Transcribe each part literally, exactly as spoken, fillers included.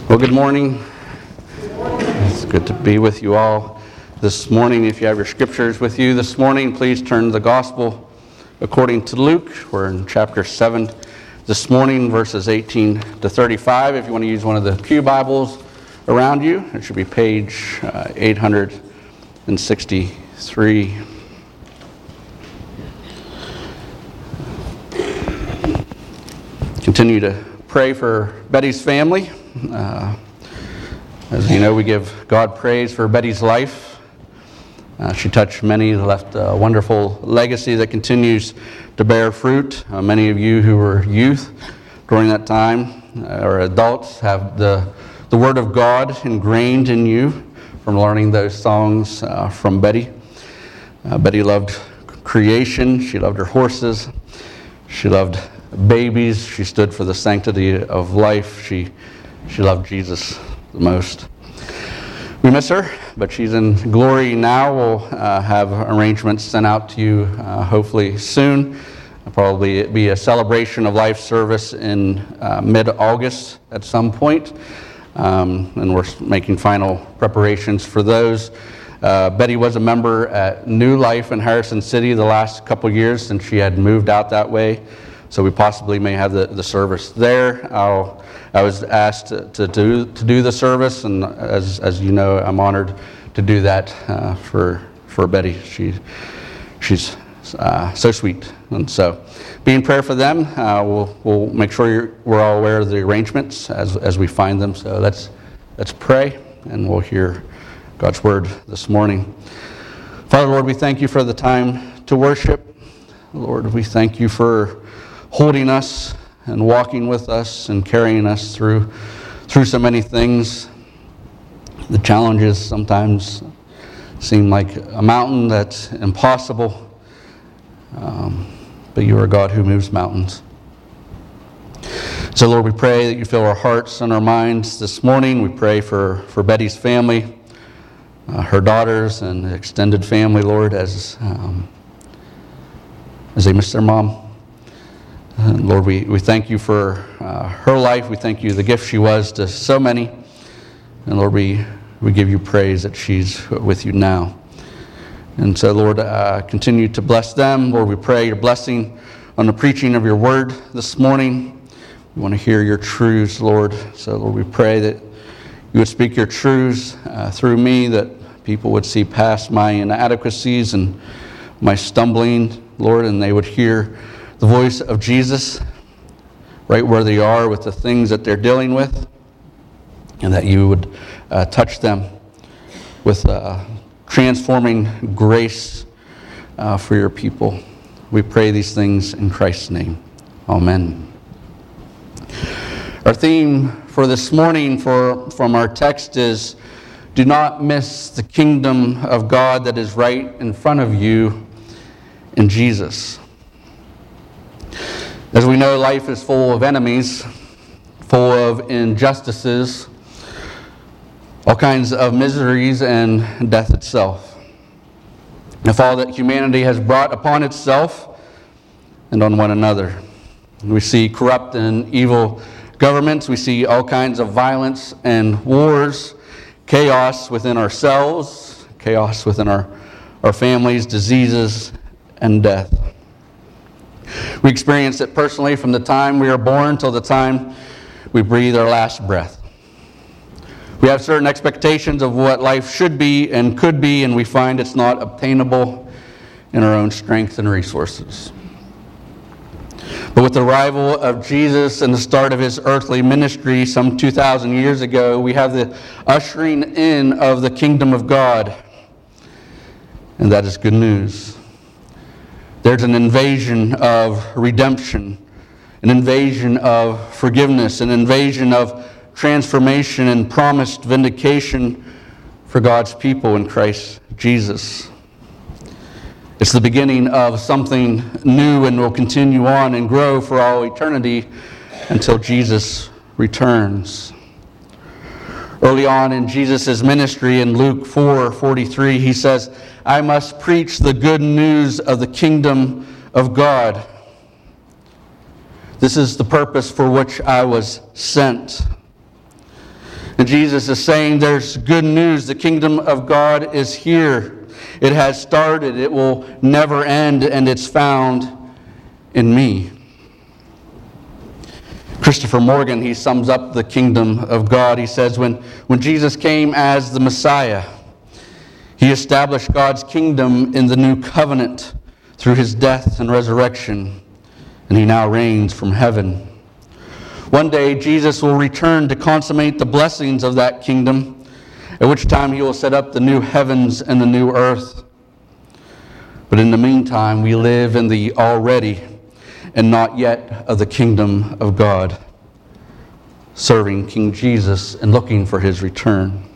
Well, good morning. It's good to be with you all this morning. If you have your scriptures with you this morning, please turn to the Gospel according to Luke. We're in chapter seven this morning, verses eighteen to thirty-five. If you want to use one of the pew Bibles around you, it should be page uh, eight hundred sixty-three. Continue to pray for Betty's family. Uh, as you know, we give God praise for Betty's life. Uh, she touched many, left a wonderful legacy that continues to bear fruit. Uh, many of you who were youth during that time, uh, or adults, have the, the Word of God ingrained in you from learning those songs uh, from Betty. Uh, Betty loved creation. She loved her horses. She loved babies. She stood for the sanctity of life. She She loved Jesus the most. We miss her, but she's in glory now. We'll uh, have arrangements sent out to you uh, hopefully soon. It'll probably be a celebration of life service in uh, mid-August at some point. Um, and we're making final preparations for those. Uh, Betty was a member at New Life in Harrison City the last couple years since she had moved out that way. So we possibly may have the, the service there. I'll, I was asked to, to do to do the service, and as as you know, I'm honored to do that uh, for for Betty. She she's uh, so sweet, and so be in prayer for them. Uh, we'll we'll make sure you're, we're all aware of the arrangements as as we find them. So let's let's pray, and we'll hear God's word this morning. Father, Lord, we thank you for the time to worship. Lord, we thank you for holding us and walking with us and carrying us through through so many things. The challenges sometimes seem like a mountain that's impossible, um, but you are a God who moves mountains. So Lord, we pray that you fill our hearts and our minds this morning. We pray for, for Betty's family, uh, her daughters and the extended family, Lord, as, um, as they miss their mom. Uh, Lord, we, we thank you for uh, her life. We thank you the gift she was to so many. And Lord, we, we give you praise that she's with you now. And so, Lord, uh, continue to bless them. Lord, we pray your blessing on the preaching of your word this morning. We want to hear your truths, Lord. So, Lord, we pray that you would speak your truths uh, through me, that people would see past my inadequacies and my stumbling, Lord, and they would hear the voice of Jesus right where they are with the things that they're dealing with, and that you would uh, touch them with uh, transforming grace uh, for your people. We pray these things in Christ's name. Amen. Our theme for this morning for, from our text is, do not miss the kingdom of God that is right in front of you in Jesus. As we know, life is full of enemies, full of injustices, all kinds of miseries, and death itself. If all that humanity has brought upon itself and on one another. We see corrupt and evil governments. We see all kinds of violence and wars, chaos within ourselves, chaos within our, our families, diseases, and death. We experience it personally from the time we are born till the time we breathe our last breath. We have certain expectations of what life should be and could be, and we find it's not obtainable in our own strength and resources. But with the arrival of Jesus and the start of his earthly ministry some two thousand years ago, we have the ushering in of the kingdom of God. And that is good news. There's an invasion of redemption, an invasion of forgiveness, an invasion of transformation and promised vindication for God's people in Christ Jesus. It's the beginning of something new and will continue on and grow for all eternity until Jesus returns. Early on in Jesus' ministry in Luke four forty-three, he says, I must preach the good news of the kingdom of God. This is the purpose for which I was sent. And Jesus is saying there's good news. The kingdom of God is here. It has started. It will never end, and it's found in me. Christopher Morgan, he sums up the kingdom of God. He says, when, when Jesus came as the Messiah, he established God's kingdom in the new covenant through his death and resurrection, and he now reigns from heaven. One day, Jesus will return to consummate the blessings of that kingdom, at which time he will set up the new heavens and the new earth. But in the meantime, we live in the already and not yet of the kingdom of God, serving King Jesus and looking for his return.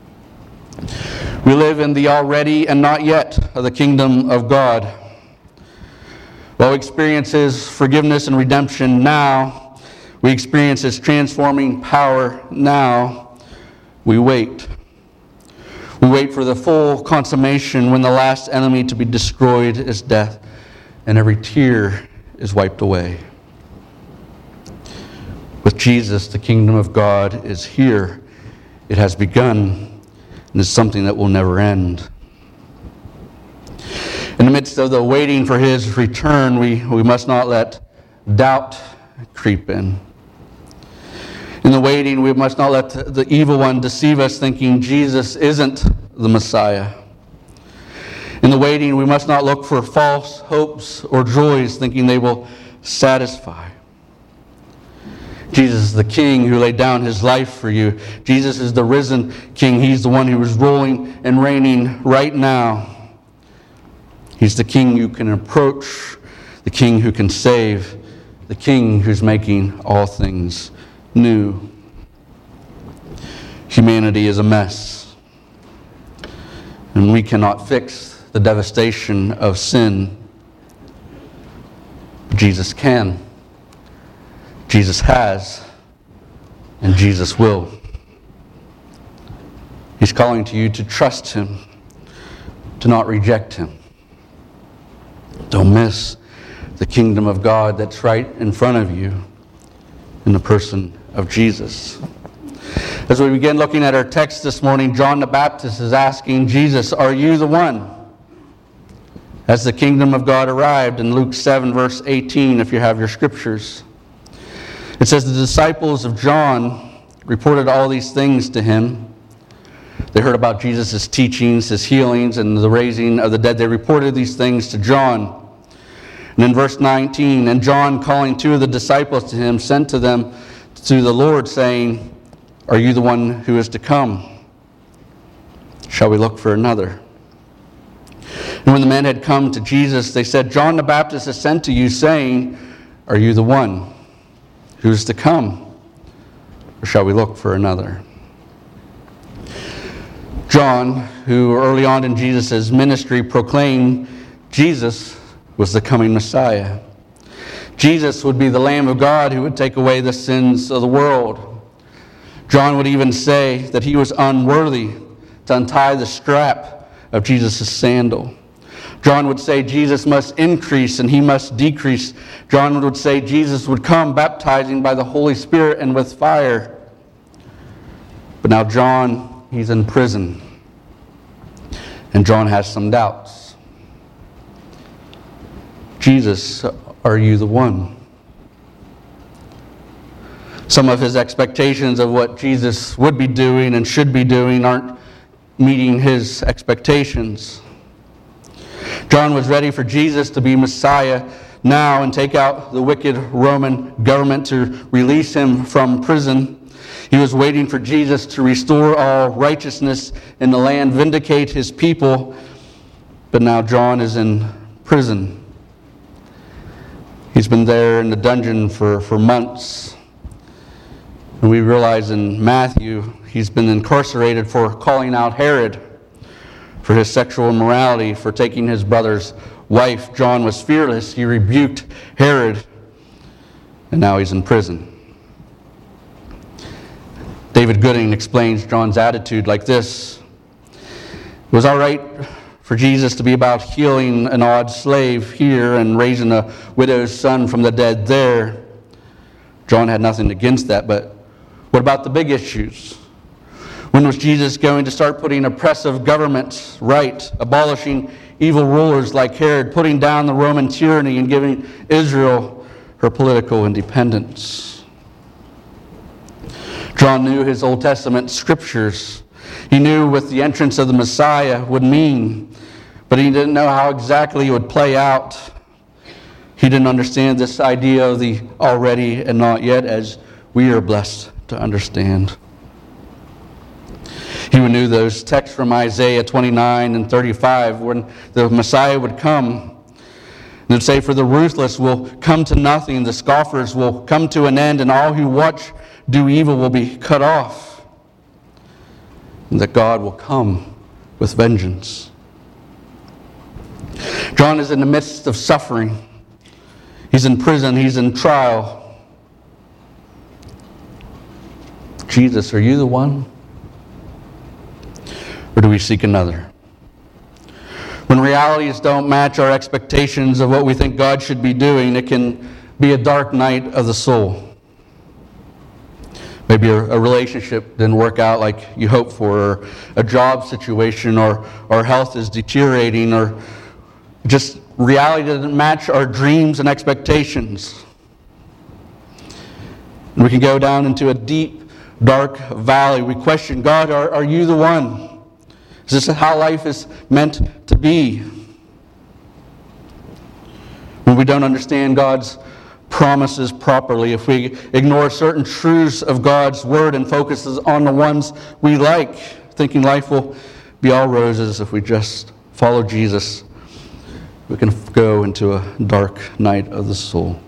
We live in the already and not yet of the kingdom of God. While we experience his forgiveness and redemption now, we experience his transforming power now, we wait. We wait for the full consummation when the last enemy to be destroyed is death, and every tear is wiped away. With Jesus, the kingdom of God is here. It has begun, and is something that will never end. In the midst of the waiting for his return, we, we must not let doubt creep in. In the waiting, we must not let the evil one deceive us thinking Jesus isn't the Messiah. In the waiting, we must not look for false hopes or joys thinking they will satisfy. Jesus is the King who laid down his life for you. Jesus is the risen King. He's the one who is ruling and reigning right now. He's the King you can approach, the King who can save, the King who's making all things new. Humanity is a mess, and we cannot fix the devastation of sin. Jesus can. Jesus has. And Jesus will. He's calling to you to trust him, to not reject him. Don't miss the kingdom of God that's right in front of you in the person of Jesus. As we begin looking at our text this morning, John the Baptist is asking Jesus, "Are you the one?" As the kingdom of God arrived in Luke seven, verse eighteen, if you have your scriptures. It says, the disciples of John reported all these things to him. They heard about Jesus' teachings, his healings, and the raising of the dead. They reported these things to John. And in verse nineteen, and John, calling two of the disciples to him, sent to them to the Lord, saying, "Are you the one who is to come? Shall we look for another?" And when the men had come to Jesus, they said, "John the Baptist has sent to you, saying, 'Are you the one who is to come? Or shall we look for another?'" John, who early on in Jesus' ministry proclaimed Jesus was the coming Messiah. Jesus would be the Lamb of God who would take away the sins of the world. John would even say that he was unworthy to untie the strap of Jesus' sandal. John would say Jesus must increase and he must decrease. John would say Jesus would come baptizing by the Holy Spirit and with fire. But now John, he's in prison. And John has some doubts. Jesus, are you the one? Some of his expectations of what Jesus would be doing and should be doing aren't meeting his expectations. John was ready for Jesus to be Messiah now and take out the wicked Roman government to release him from prison. He was waiting for Jesus to restore all righteousness in the land, vindicate his people. But now John is in prison. He's been there in the dungeon for, for months. And we realize in Matthew, he's been incarcerated for calling out Herod for his sexual immorality, for taking his brother's wife. John was fearless. He rebuked Herod. And now he's in prison. David Gooding explains John's attitude like this. It was all right for Jesus to be about healing an odd slave here and raising a widow's son from the dead there. John had nothing against that, but what about the big issues? When was Jesus going to start putting oppressive governments right, abolishing evil rulers like Herod, putting down the Roman tyranny and giving Israel her political independence? John knew his Old Testament scriptures. He knew what the entrance of the Messiah would mean, but he didn't know how exactly it would play out. He didn't understand this idea of the already and not yet, as we are blessed to understand. He knew those texts from Isaiah twenty-nine and thirty-five when the Messiah would come. It would say, "For the ruthless will come to nothing, the scoffers will come to an end, and all who watch do evil will be cut off." And that God will come with vengeance. John is in the midst of suffering. He's in prison. He's in trial. Jesus, are you the one? Or do we seek another? When realities don't match our expectations of what we think God should be doing, it can be a dark night of the soul. Maybe a, a relationship didn't work out like you hoped for, or a job situation, or, or health is deteriorating, or just reality doesn't match our dreams and expectations. And we can go down into a deep, dark valley. We question, God, are, are you the one? Is this how life is meant to be? When we don't understand God's promises properly, if we ignore certain truths of God's Word and focuses on the ones we like, thinking life will be all roses if we just follow Jesus, we can go into a dark night of the soul.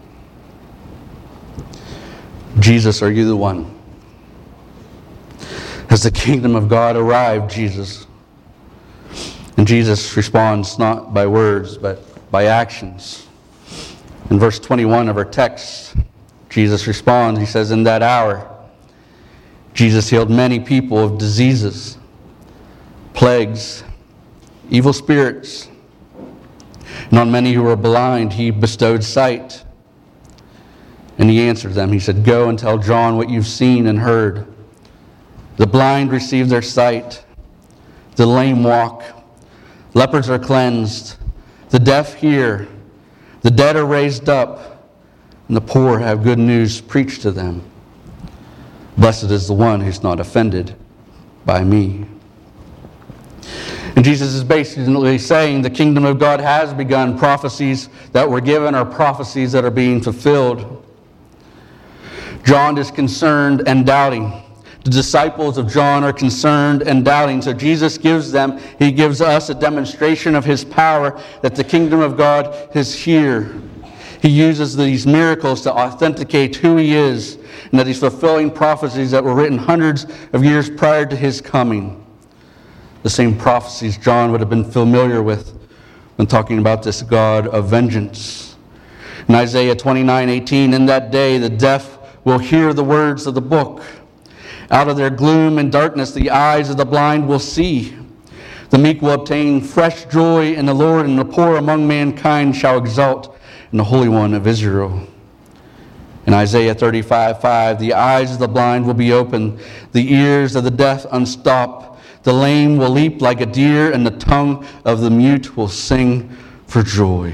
Jesus, are you the one? Has the kingdom of God arrived, Jesus? And Jesus responds not by words, but by actions. In verse twenty-one of our text, Jesus responds. He says, "In that hour, Jesus healed many people of diseases, plagues, evil spirits. And on many who were blind, he bestowed sight." And he answered them. He said, "Go and tell John what you've seen and heard. The blind receive their sight. The lame walk. Lepers are cleansed. The deaf hear. The dead are raised up. And the poor have good news preached to them. Blessed is the one who's not offended by me." And Jesus is basically saying the kingdom of God has begun. Prophecies that were given are prophecies that are being fulfilled. John is concerned and doubting. The disciples of John are concerned and doubting. So Jesus gives them, he gives us a demonstration of his power that the kingdom of God is here. He uses these miracles to authenticate who he is and that he's fulfilling prophecies that were written hundreds of years prior to his coming. The same prophecies John would have been familiar with when talking about this God of vengeance. In Isaiah twenty-nine eighteen, "In that day the deaf will hear the words of the book. Out of their gloom and darkness the eyes of the blind will see. The meek will obtain fresh joy in the Lord, and the poor among mankind shall exult in the Holy One of Israel." In Isaiah thirty-five five, "The eyes of the blind will be opened, the ears of the deaf unstopped. The lame will leap like a deer, and the tongue of the mute will sing for joy."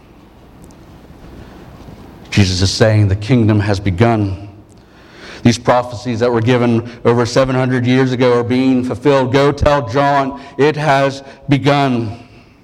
Jesus is saying the kingdom has begun. These prophecies that were given over seven hundred years ago are being fulfilled. Go tell John, it has begun.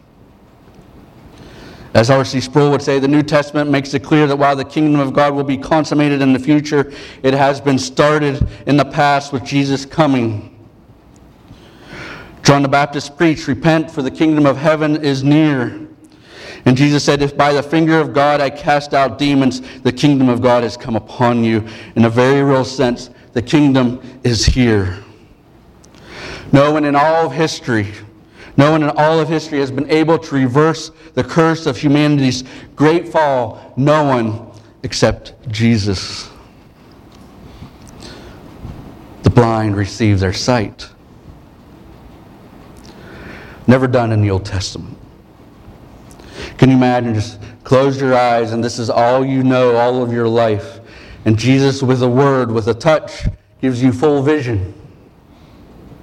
As R C Sproul would say, the New Testament makes it clear that while the kingdom of God will be consummated in the future, it has been started in the past with Jesus coming. John the Baptist preached, "Repent, for the kingdom of heaven is near." And Jesus said, "If by the finger of God I cast out demons, the kingdom of God has come upon you." In a very real sense, the kingdom is here. No one in all of history, no one in all of history has been able to reverse the curse of humanity's great fall. No one except Jesus. The blind receive their sight. Never done in the Old Testament. Can you imagine, just close your eyes and this is all you know all of your life. And Jesus with a word, with a touch, gives you full vision.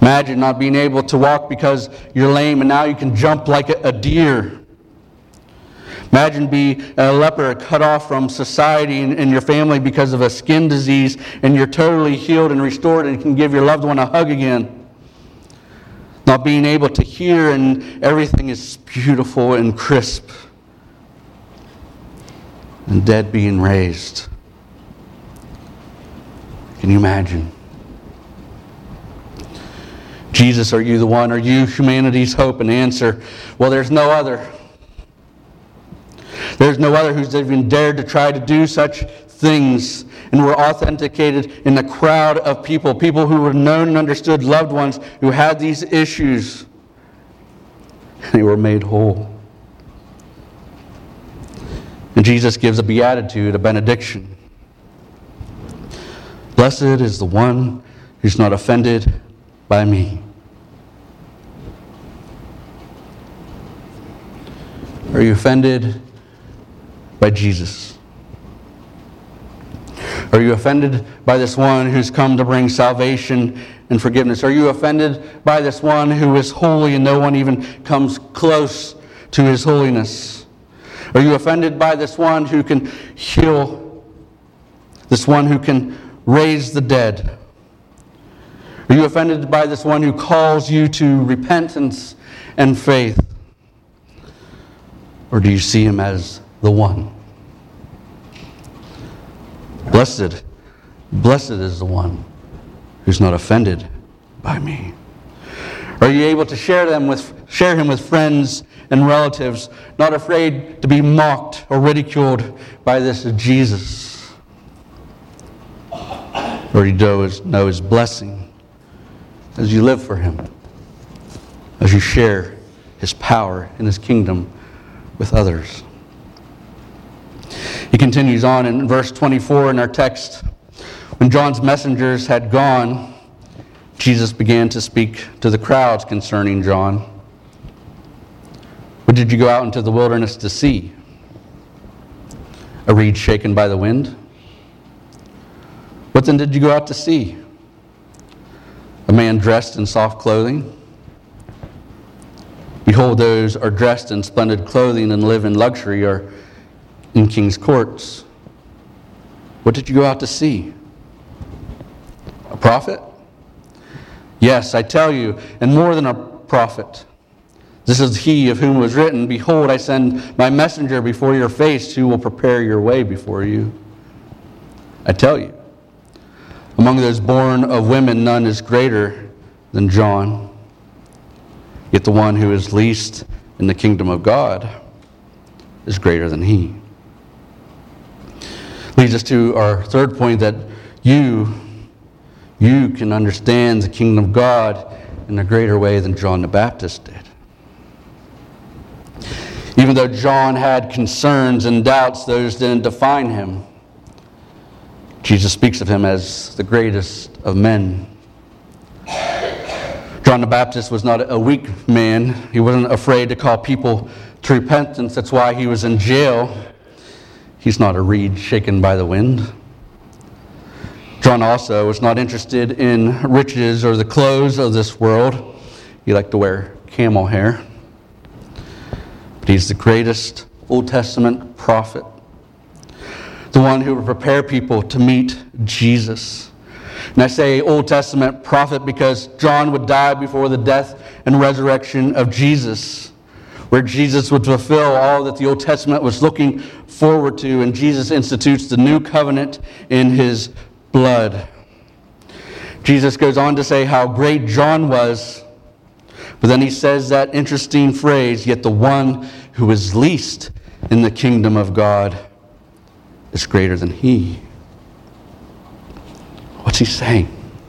Imagine not being able to walk because you're lame and now you can jump like a, a deer. Imagine being a leper cut off from society and, and your family because of a skin disease, and you're totally healed and restored and can give your loved one a hug again. Not being able to hear and everything is beautiful and crisp. And dead being raised. Can you imagine? Jesus, are you the one? Are you humanity's hope and answer? Well, there's no other. There's no other who's even dared to try to do such things and were authenticated in the crowd of people, people who were known and understood loved ones who had these issues. And they were made whole. And Jesus gives a beatitude, a benediction. Blessed is the one who's not offended by me. Are you offended by Jesus? Are you offended by this one who's come to bring salvation and forgiveness? Are you offended by this one who is holy and no one even comes close to his holiness? Are you offended by this one who can heal? This one who can raise the dead? Are you offended by this one who calls you to repentance and faith? Or do you see him as the one? Blessed, blessed is the one who's not offended by me. Are you able to share them with share him with friends and relatives, not afraid to be mocked or ridiculed by this Jesus? Or you know his, know his blessing as you live for him, as you share his power and his kingdom with others. He continues on in verse twenty-four in our text. When John's messengers had gone, Jesus began to speak to the crowds concerning John. What did you go out into the wilderness to see? A reed shaken by the wind? What then did you go out to see? A man dressed in soft clothing? Behold, those are dressed in splendid clothing and live in luxury or in king's courts. What did you go out to see? A prophet? Yes, I tell you, and more than a prophet. This is he of whom was written, behold, I send my messenger before your face, who will prepare your way before you. I tell you, among those born of women, none is greater than John. Yet the one who is least in the kingdom of God is greater than he. Leads us to our third point, that you, you can understand the kingdom of God in a greater way than John the Baptist did. Even though John had concerns and doubts, those didn't define him. Jesus speaks of him as the greatest of men. John the Baptist was not a weak man. He wasn't afraid to call people to repentance. That's why he was in jail. He's not a reed shaken by the wind. John also was not interested in riches or the clothes of this world. He liked to wear camel hair. But he's the greatest Old Testament prophet. The one who would prepare people to meet Jesus. And I say Old Testament prophet because John would die before the death and resurrection of Jesus, where Jesus would fulfill all that the Old Testament was looking forward to, and Jesus institutes the new covenant in his blood. Jesus goes on to say how great John was, but then he says that interesting phrase, yet the one who is least in the kingdom of God is greater than he. What's he saying?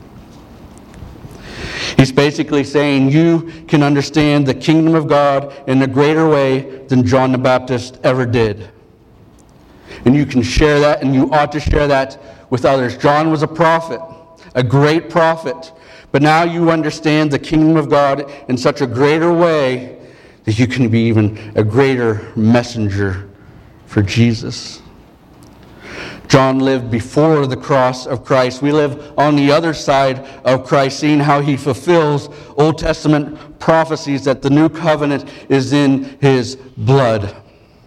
He's basically saying you can understand the kingdom of God in a greater way than John the Baptist ever did. And you can share that, and you ought to share that with others. John was a prophet, a great prophet. But now you understand the kingdom of God in such a greater way that you can be even a greater messenger for Jesus. John lived before the cross of Christ. We live on the other side of Christ, seeing how he fulfills Old Testament prophecies that the new covenant is in his blood.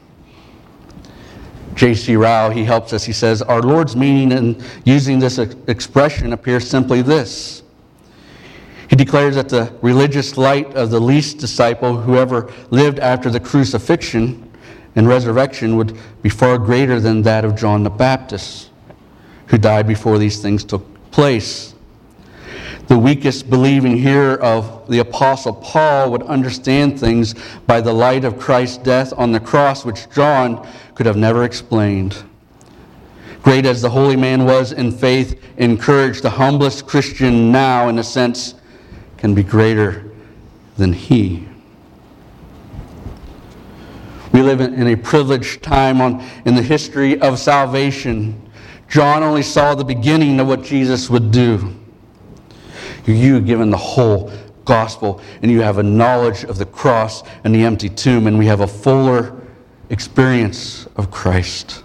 J C Rao, he helps us. He says, our Lord's meaning in using this expression appears simply this. He declares that the religious light of the least disciple, whoever lived after the crucifixion and resurrection, would be far greater than that of John the Baptist, who died before these things took place. The weakest believing hearer of the Apostle Paul would understand things by the light of Christ's death on the cross, which John could have never explained. Great as the holy man was in faith and courage, the humblest Christian now, in a sense, can be greater than he. We live in a privileged time on, in the history of salvation. John only saw the beginning of what Jesus would do. You are given the whole gospel, and you have a knowledge of the cross and the empty tomb, and we have a fuller experience of Christ.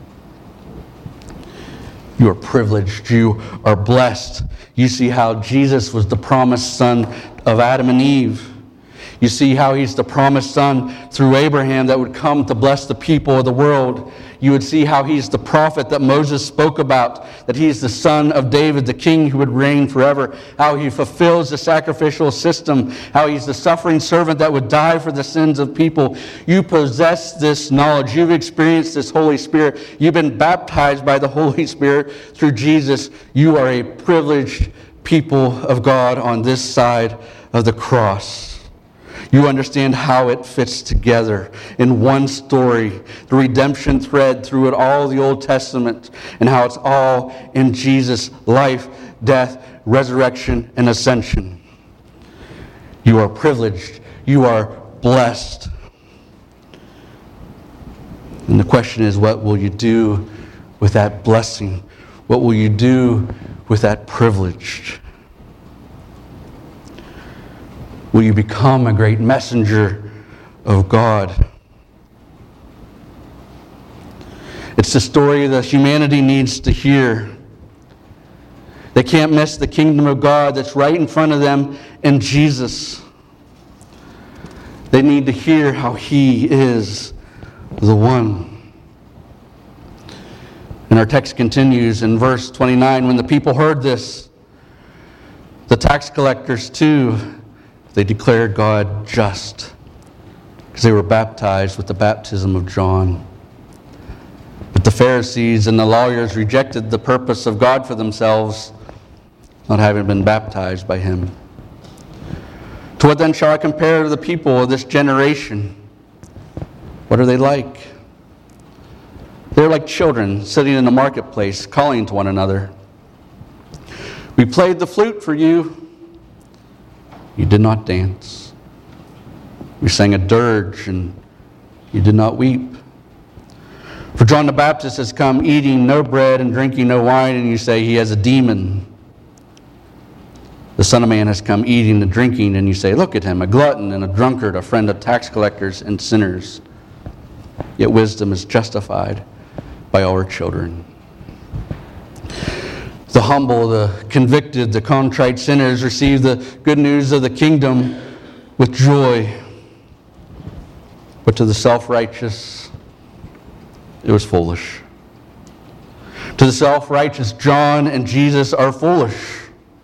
You are privileged. You are blessed. You see how Jesus was the promised son of Adam and Eve. You see how he's the promised son through Abraham that would come to bless the people of the world. You would see how he's the prophet that Moses spoke about, that he's the son of David, the king who would reign forever, how he fulfills the sacrificial system, how he's the suffering servant that would die for the sins of people. You possess this knowledge. You've experienced this Holy Spirit. You've been baptized by the Holy Spirit through Jesus. You are a privileged people of God on this side of the cross. You understand how it fits together in one story, the redemption thread through it all the Old Testament, and how it's all in Jesus' life, death, resurrection, and ascension. You are privileged. You are blessed. And the question is, what will you do with that blessing? What will you do with that privilege? Will you become a great messenger of God? It's the story that humanity needs to hear. They can't miss the kingdom of God that's right in front of them in Jesus. They need to hear how He is the one. And our text continues in verse twenty-nine. When the people heard this, the tax collectors too, they declared God just, because they were baptized with the baptism of John. But the Pharisees and the lawyers rejected the purpose of God for themselves, not having been baptized by Him. To what then shall I compare the people of this generation? What are they like? They're like children sitting in the marketplace, calling to one another. We played the flute for you. You did not dance. We sang a dirge, and you did not weep. For John the Baptist has come eating no bread and drinking no wine, and you say he has a demon. The Son of Man has come eating and drinking, and you say, look at him, a glutton and a drunkard, a friend of tax collectors and sinners. Yet wisdom is justified by all her children. The humble, the convicted, the contrite sinners receive the good news of the kingdom with joy. But to the self-righteous, it was foolish. To the self-righteous, John and Jesus are foolish.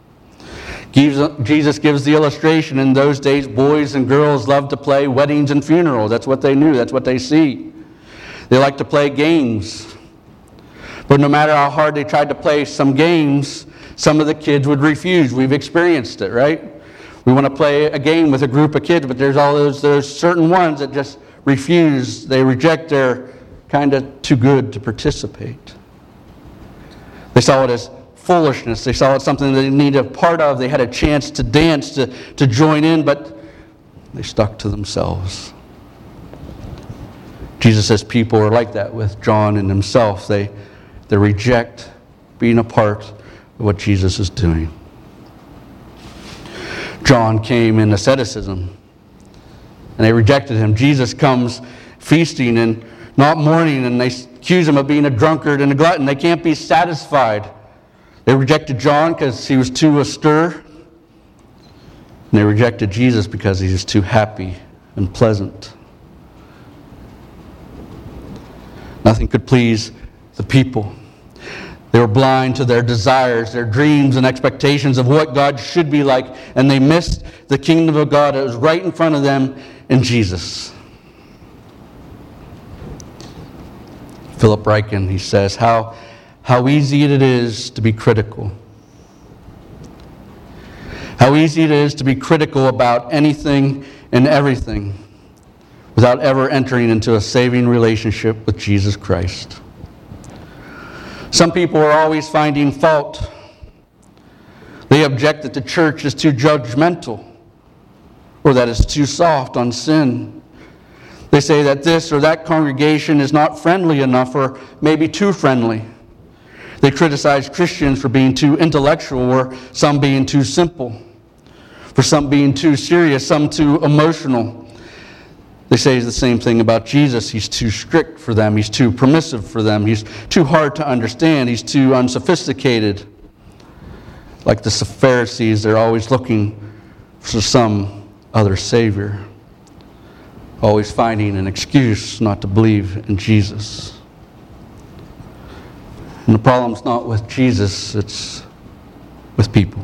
Jesus gives the illustration. In those days, boys and girls loved to play weddings and funerals. That's what they knew. That's what they see. They like to play games. But no matter how hard they tried to play some games, some of the kids would refuse. We've experienced it, right? We want to play a game with a group of kids, but there's all those there's certain ones that just refuse. They reject. They're kind of too good to participate. They saw it as foolishness. They saw it something they needed a part of. They had a chance to dance, to, to join in, but they stuck to themselves. Jesus says people are like that with John and himself. They They reject being a part of what Jesus is doing. John came in asceticism, and they rejected him. Jesus comes feasting and not mourning, and they accuse him of being a drunkard and a glutton. They can't be satisfied. They rejected John because he was too austere. And they rejected Jesus because he was too happy and pleasant. Nothing could please the people. They were blind to their desires, their dreams and expectations of what God should be like, and they missed the kingdom of God that was right in front of them in Jesus. Philip Ryken, he says, how, how easy it is to be critical. How easy it is to be critical about anything and everything without ever entering into a saving relationship with Jesus Christ. Some people are always finding fault. They object that the church is too judgmental or that it's too soft on sin. They say that this or that congregation is not friendly enough or maybe too friendly. They criticize Christians for being too intellectual or some being too simple, for some being too serious, some too emotional. They say the same thing about Jesus. He's too strict for them. He's too permissive for them. He's too hard to understand. He's too unsophisticated. Like the Pharisees, they're always looking for some other Savior. Always finding an excuse not to believe in Jesus. And the problem's not with Jesus, it's with people.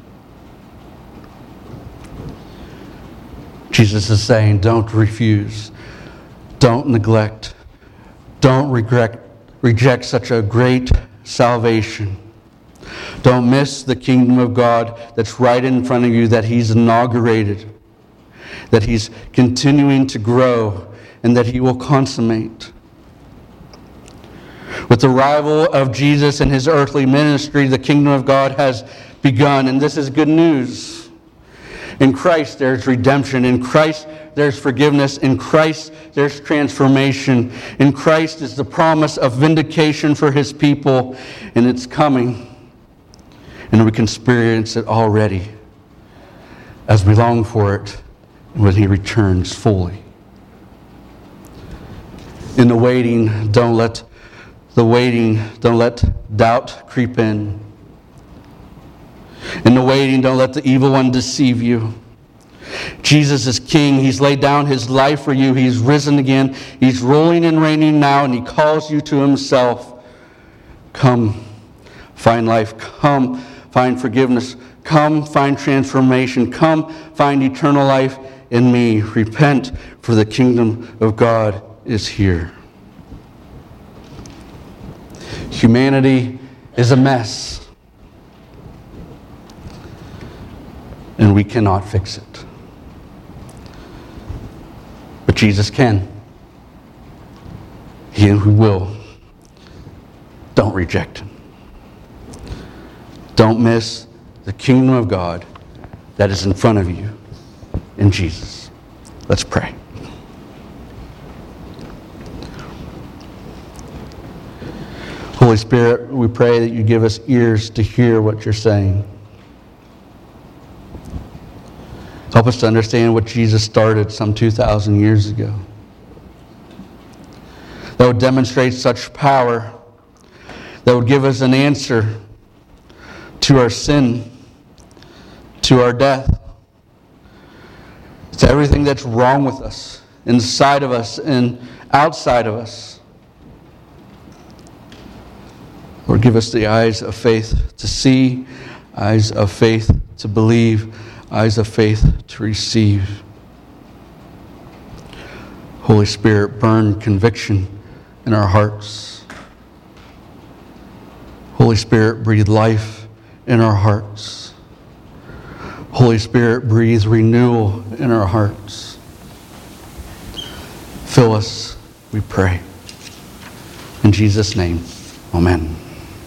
Jesus is saying, don't refuse, don't neglect, don't regret, reject such a great salvation. Don't miss the kingdom of God that's right in front of you, that He's inaugurated, that He's continuing to grow, and that He will consummate. With the arrival of Jesus and His earthly ministry, the kingdom of God has begun, and this is good news. In Christ there's redemption. In Christ there's forgiveness. In Christ there's transformation. In Christ is the promise of vindication for His people, and it's coming. And we can experience it already as we long for it when He returns fully. In the waiting, don't let the waiting, don't let doubt creep in. In the waiting, don't let the evil one deceive you. Jesus is King. He's laid down His life for you. He's risen again. He's ruling and reigning now, and He calls you to Himself. Come, find life. Come, find forgiveness. Come, find transformation. Come, find eternal life in me. Repent, for the kingdom of God is here. Humanity is a mess. And we cannot fix it. But Jesus can. He who will. Don't reject Him. Don't miss the kingdom of God that is in front of you in Jesus. Let's pray. Holy Spirit, we pray that you give us ears to hear what you're saying. Help us to understand what Jesus started some two thousand years ago. That would demonstrate such power. That would give us an answer to our sin, to our death, to everything that's wrong with us, inside of us and outside of us. Lord, give us the eyes of faith to see, eyes of faith to believe, eyes of faith to receive. Holy Spirit, burn conviction in our hearts. Holy Spirit, breathe life in our hearts. Holy Spirit, breathe renewal in our hearts. Fill us, we pray. In Jesus' name, amen.